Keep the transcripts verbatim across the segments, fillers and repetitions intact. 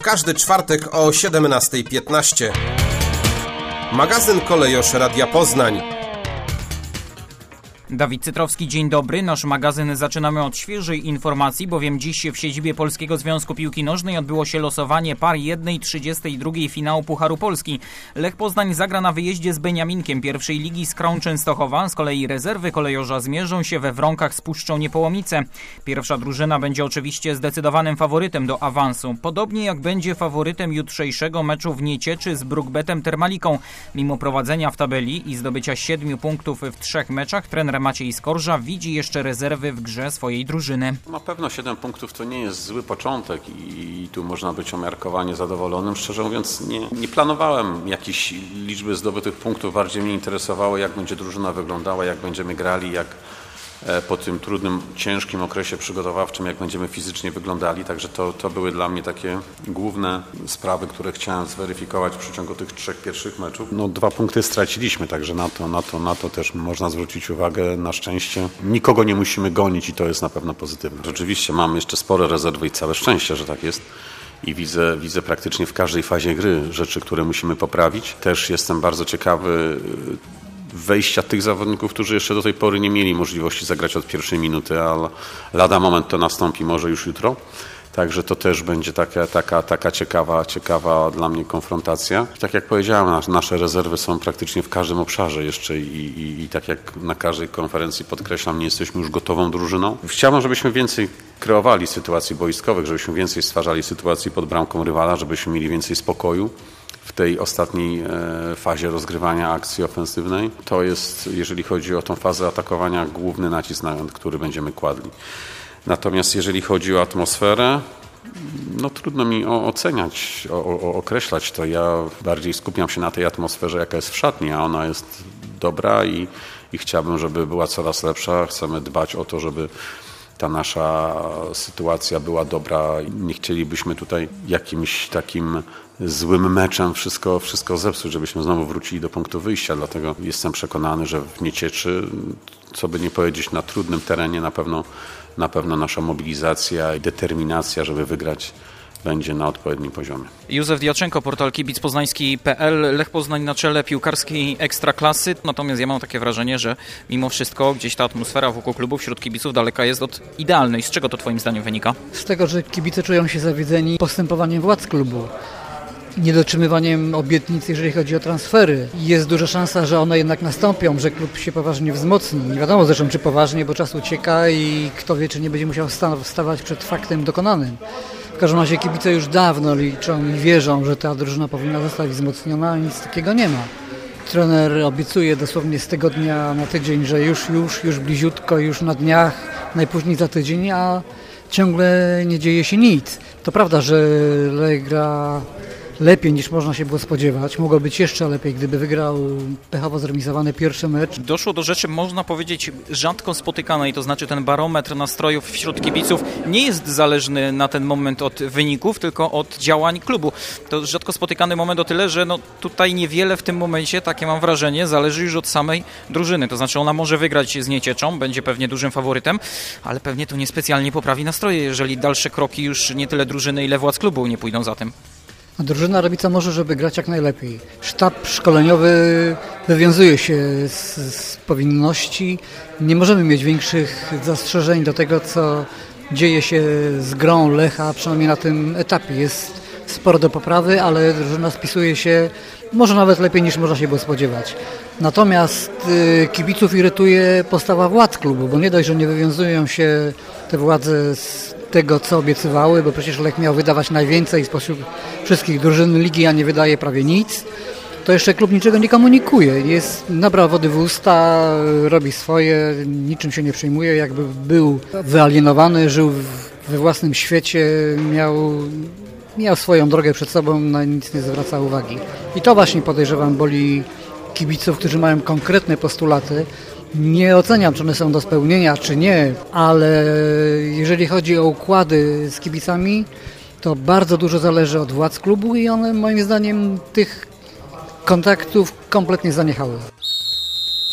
każdy czwartek o siedemnasta piętnaście. Magazyn Kolejosz Radia Poznań. Dawid Cytrowski, dzień dobry. Nasz magazyn zaczynamy od świeżej informacji, bowiem dziś w siedzibie Polskiego Związku Piłki Nożnej odbyło się losowanie par jednej trzydziestej drugiej finału Pucharu Polski. Lech Poznań zagra na wyjeździe z Beniaminkiem pierwszej ligi z Krą Częstochowa. Z kolei rezerwy kolejorza zmierzą się we Wronkach z Puszczą Niepołomice. Pierwsza drużyna będzie oczywiście zdecydowanym faworytem do awansu. Podobnie jak będzie faworytem jutrzejszego meczu w Niecieczy z Brukbetem Termaliką. Mimo prowadzenia w tabeli i zdobycia siedmiu punktów w trzech meczach, trener Maciej Skorża widzi jeszcze rezerwy w grze swojej drużyny. Na pewno siedem punktów to nie jest zły początek i tu można być umiarkowanie zadowolonym. Szczerze mówiąc nie, nie planowałem jakiejś liczby zdobytych punktów. Bardziej mnie interesowało, jak będzie drużyna wyglądała, jak będziemy grali, jak po tym trudnym, ciężkim okresie przygotowawczym, jak będziemy fizycznie wyglądali. Także to, to były dla mnie takie główne sprawy, które chciałem zweryfikować w przeciągu tych trzech pierwszych meczów. No, dwa punkty straciliśmy, także na to, na to, na to też można zwrócić uwagę. Na szczęście nikogo nie musimy gonić i to jest na pewno pozytywne. Rzeczywiście mam jeszcze spore rezerwy i całe szczęście, że tak jest. I widzę, widzę praktycznie w każdej fazie gry rzeczy, które musimy poprawić. Też jestem bardzo ciekawy wejścia tych zawodników, którzy jeszcze do tej pory nie mieli możliwości zagrać od pierwszej minuty, ale lada moment to nastąpi może już jutro. Także to też będzie taka, taka, taka ciekawa, ciekawa dla mnie konfrontacja. I tak jak powiedziałem, nasze rezerwy są praktycznie w każdym obszarze jeszcze i, i, i tak jak na każdej konferencji podkreślam, nie jesteśmy już gotową drużyną. Chciałbym, żebyśmy więcej kreowali sytuacji boiskowych, żebyśmy więcej stwarzali sytuacji pod bramką rywala, żebyśmy mieli więcej spokoju w tej ostatniej fazie rozgrywania akcji ofensywnej. To jest, jeżeli chodzi o tą fazę atakowania, główny nacisk, na który będziemy kładli. Natomiast jeżeli chodzi o atmosferę, no trudno mi oceniać, o, o, określać to. Ja bardziej skupiam się na tej atmosferze, jaka jest w szatni, a ona jest dobra i, i chciałbym, żeby była coraz lepsza. Chcemy dbać o to, żeby ta nasza sytuacja była dobra. Nie chcielibyśmy tutaj jakimś takim złym meczem wszystko, wszystko zepsuć, żebyśmy znowu wrócili do punktu wyjścia. Dlatego jestem przekonany, że w Niecieczy, co by nie powiedzieć, na trudnym terenie na pewno, na pewno nasza mobilizacja i determinacja, żeby wygrać, będzie na odpowiednim poziomie. Józef Diaczenko, portal kibic poznański kropka pe el. Lech Poznań na czele piłkarskiej ekstraklasy. Natomiast ja mam takie wrażenie, że mimo wszystko gdzieś ta atmosfera wokół klubu wśród kibiców daleka jest od idealnej. Z czego to twoim zdaniem wynika? Z tego, że kibice czują się zawiedzeni postępowaniem władz klubu, niedotrzymywaniem obietnic, jeżeli chodzi o transfery. Jest duża szansa, że one jednak nastąpią, że klub się poważnie wzmocni. Nie wiadomo zresztą, czy poważnie, bo czas ucieka i kto wie, czy nie będzie musiał stawać przed faktem dokonanym. W każdym razie kibice już dawno liczą i wierzą, że ta drużyna powinna zostać wzmocniona, a nic takiego nie ma. Trener obiecuje dosłownie z tygodnia na tydzień, że już, już, już bliziutko, już na dniach, najpóźniej za tydzień, a ciągle nie dzieje się nic. To prawda, że Lech gra lepiej niż można się było spodziewać. Mogło być jeszcze lepiej, gdyby wygrał pechowo zremisowany pierwszy mecz. Doszło do rzeczy, można powiedzieć, rzadko spotykanej, to znaczy ten barometr nastrojów wśród kibiców nie jest zależny na ten moment od wyników, tylko od działań klubu. To rzadko spotykany moment o tyle, że no tutaj niewiele w tym momencie, takie mam wrażenie, zależy już od samej drużyny. To znaczy ona może wygrać z Niecieczą, będzie pewnie dużym faworytem, ale pewnie to niespecjalnie poprawi nastroje, jeżeli dalsze kroki już nie tyle drużyny, ile władz klubu nie pójdą za tym. A drużyna robi co może, żeby grać jak najlepiej. Sztab szkoleniowy wywiązuje się z, z powinności. Nie możemy mieć większych zastrzeżeń do tego, co dzieje się z grą Lecha, przynajmniej na tym etapie. Jest sporo do poprawy, ale drużyna spisuje się może nawet lepiej niż można się było spodziewać. Natomiast y, kibiców irytuje postawa władz klubu, bo nie dość, że nie wywiązują się te władze z tego, co obiecywały, bo przecież Lech miał wydawać najwięcej spośród wszystkich drużyn ligi, a nie wydaje prawie nic, to jeszcze klub niczego nie komunikuje. Jest, nabrał wody w usta, robi swoje, niczym się nie przejmuje, jakby był wyalienowany, żył we własnym świecie, miał, miał swoją drogę przed sobą, na nic nie zwraca uwagi. I to właśnie, podejrzewam, boli kibiców, którzy mają konkretne postulaty. Nie oceniam, czy one są do spełnienia, czy nie, ale jeżeli chodzi o układy z kibicami, to bardzo dużo zależy od władz klubu i one moim zdaniem tych kontaktów kompletnie zaniechały.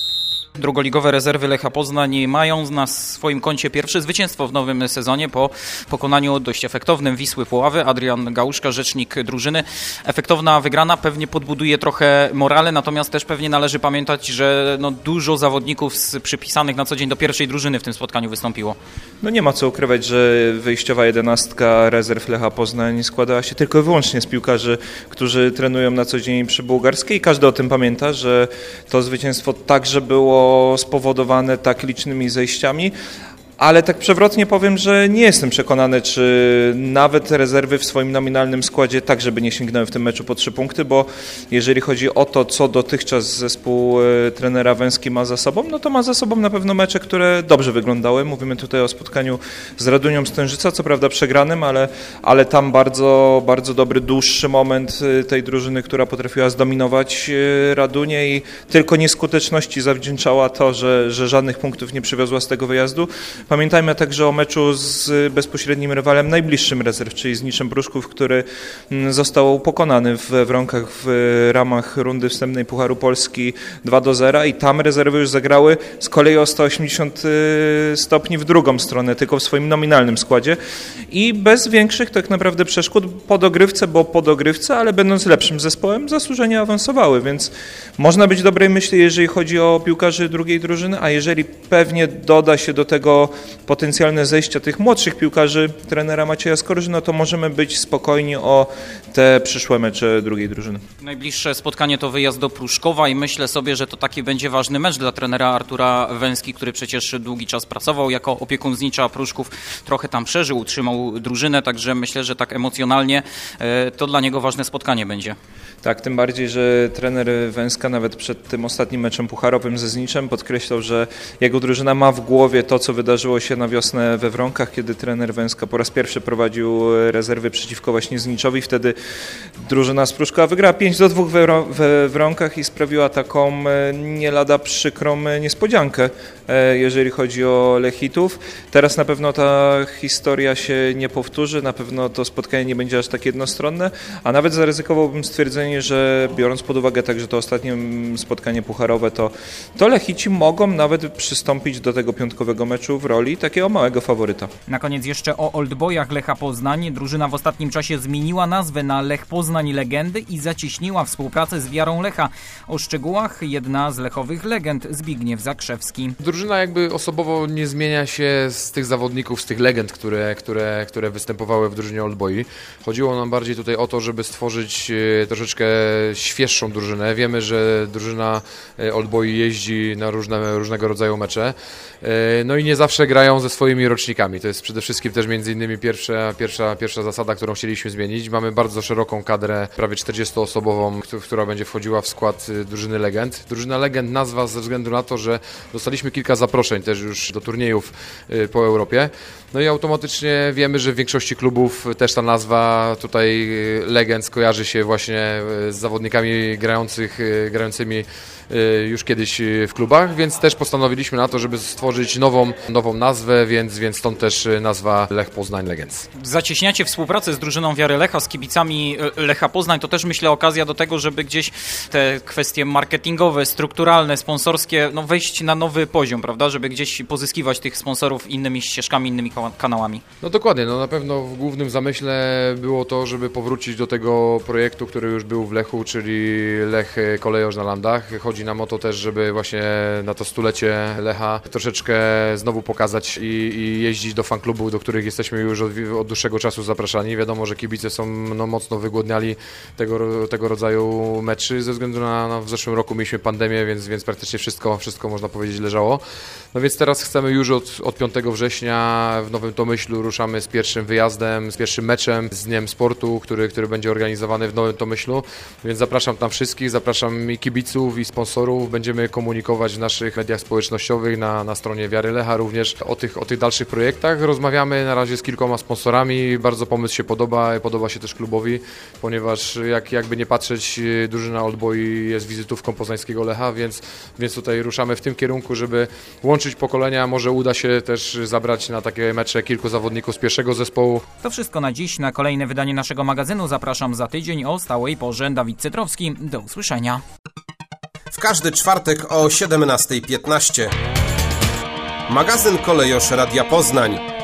Drugoligowe rezerwy Lecha Poznań mają na swoim koncie pierwsze zwycięstwo w nowym sezonie po pokonaniu dość efektownym Wisły Puławy. Adrian Gałuszka, rzecznik drużyny. Efektowna wygrana pewnie podbuduje trochę morale, natomiast też pewnie należy pamiętać, że no dużo zawodników z przypisanych na co dzień do pierwszej drużyny w tym spotkaniu wystąpiło. No nie ma co ukrywać, że wyjściowa jedenastka rezerw Lecha Poznań składała się tylko i wyłącznie z piłkarzy, którzy trenują na co dzień przy Bułgarskiej i każdy o tym pamięta, że to zwycięstwo także było spowodowane tak licznymi zejściami, ale tak przewrotnie powiem, że nie jestem przekonany, czy nawet rezerwy w swoim nominalnym składzie tak, żeby nie sięgnęły w tym meczu po trzy punkty, bo jeżeli chodzi o to, co dotychczas zespół trenera Węski ma za sobą, no to ma za sobą na pewno mecze, które dobrze wyglądały. Mówimy tutaj o spotkaniu z Radunią Stężyca, co prawda przegranym, ale, ale tam bardzo, bardzo dobry, dłuższy moment tej drużyny, która potrafiła zdominować Radunię i tylko nieskuteczności zawdzięczała to, że, że żadnych punktów nie przywiozła z tego wyjazdu. Pamiętajmy także o meczu z bezpośrednim rywalem najbliższym rezerw, czyli z Niczem Pruszków, który został pokonany w Wronkach w ramach rundy wstępnej Pucharu Polski dwa do zera i tam rezerwy już zagrały z kolei o sto osiemdziesiąt stopni w drugą stronę, tylko w swoim nominalnym składzie i bez większych tak naprawdę przeszkód po dogrywce, bo po dogrywce, ale będąc lepszym zespołem zasłużenie awansowały, więc można być dobrej myśli, jeżeli chodzi o piłkarzy drugiej drużyny, a jeżeli pewnie doda się do tego potencjalne zejścia tych młodszych piłkarzy trenera Macieja Skorży, no to możemy być spokojni o te przyszłe mecze drugiej drużyny. Najbliższe spotkanie to wyjazd do Pruszkowa i myślę sobie, że to taki będzie ważny mecz dla trenera Artura Węski, który przecież długi czas pracował jako opiekun z Nicza Pruszków, trochę tam przeżył, utrzymał drużynę, także myślę, że tak emocjonalnie to dla niego ważne spotkanie będzie. Tak, tym bardziej, że trener Węska nawet przed tym ostatnim meczem pucharowym ze Zniczem podkreślał, że jego drużyna ma w głowie to, co wydarzyło się na wiosnę we Wronkach, kiedy trener Węska po raz pierwszy prowadził rezerwy przeciwko właśnie Zniczowi. Wtedy drużyna z Pruszkowa wygrała pięć do dwóch we Wronkach i sprawiła taką nie lada przykrą niespodziankę, jeżeli chodzi o Lechitów. Teraz na pewno ta historia się nie powtórzy, na pewno to spotkanie nie będzie aż tak jednostronne, a nawet zaryzykowałbym stwierdzenie, że biorąc pod uwagę także to ostatnie spotkanie pucharowe, to, to Lechici mogą nawet przystąpić do tego piątkowego meczu w roli takiego małego faworyta. Na koniec jeszcze o Oldboyach Lecha Poznań. Drużyna w ostatnim czasie zmieniła nazwę na Lech Poznań Legendy i zacieśniła współpracę z Wiarą Lecha. O szczegółach jedna z lechowych legend, Zbigniew Zakrzewski. Drużyna jakby osobowo nie zmienia się z tych zawodników, z tych legend, które, które, które występowały w drużynie Oldboyi. Chodziło nam bardziej tutaj o to, żeby stworzyć troszeczkę świeższą drużynę. Wiemy, że drużyna Oldboyi jeździ na różne, różnego rodzaju mecze. No i nie zawsze grają ze swoimi rocznikami. To jest przede wszystkim też między innymi pierwsza, pierwsza, pierwsza zasada, którą chcieliśmy zmienić. Mamy bardzo szeroką kadrę, prawie czterdziestoosobową, która będzie wchodziła w skład drużyny legend. Drużyna legend nazwa ze względu na to, że dostaliśmy kilka zaproszeń też już do turniejów po Europie. No i automatycznie wiemy, że w większości klubów też ta nazwa tutaj legend skojarzy się właśnie z zawodnikami grających, grającymi już kiedyś w klubach, więc też postanowiliśmy na to, żeby stworzyć nową, nową nazwę, więc, więc stąd też nazwa Lech Poznań Legends. Zacieśniacie współpracę z drużyną Wiary Lecha, z kibicami Lecha Poznań, to też myślę okazja do tego, żeby gdzieś te kwestie marketingowe, strukturalne, sponsorskie, no wejść na nowy poziom, prawda, żeby gdzieś pozyskiwać tych sponsorów innymi ścieżkami, innymi kanałami. No dokładnie, no na pewno w głównym zamyśle było to, żeby powrócić do tego projektu, który już był w Lechu, czyli Lech Kolejorz na Landach. Chodzi nam o to też, żeby właśnie na to stulecie Lecha troszeczkę znowu pokazać i, i jeździć do fanklubu, do których jesteśmy już od, od dłuższego czasu zapraszani. Wiadomo, że kibice są no, mocno wygłodniali tego, tego rodzaju meczy ze względu na, na w zeszłym roku mieliśmy pandemię, więc, więc praktycznie wszystko, wszystko można powiedzieć leżało. No więc teraz chcemy już od, od piątego września w Nowym Tomyślu ruszamy z pierwszym wyjazdem, z pierwszym meczem, z Dniem Sportu, który, który będzie organizowany w Nowym Tomyślu, więc zapraszam tam wszystkich, zapraszam i kibiców, i sponsorów. Będziemy komunikować w naszych mediach społecznościowych, na, na stronie Wiary Lecha również o tych, o tych dalszych projektach. Rozmawiamy na razie z kilkoma sponsorami, bardzo pomysł się podoba, podoba się też klubowi, ponieważ jak, jakby nie patrzeć, drużyna Oldboy jest wizytówką poznańskiego Lecha, więc, więc tutaj ruszamy w tym kierunku, żeby łączyć pokolenia. Może uda się też zabrać na takie mecze kilku zawodników z pierwszego zespołu. To wszystko na dziś. Na kolejne wydanie naszego magazynu zapraszam za tydzień o stałej porze. Dawid Cytrowski. Do usłyszenia. w każdy czwartek o siedemnasta piętnaście. Magazyn Kolejosz Radia Poznań.